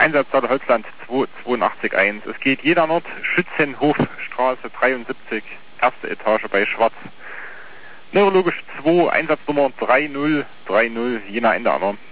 Einsatzzahl Holzland 2881. Es geht jeder Nord, Schützenhofstraße 73, erste Etage bei Schwarz. Neurologisch 2, Einsatznummer 3030, Jena Ende Anna.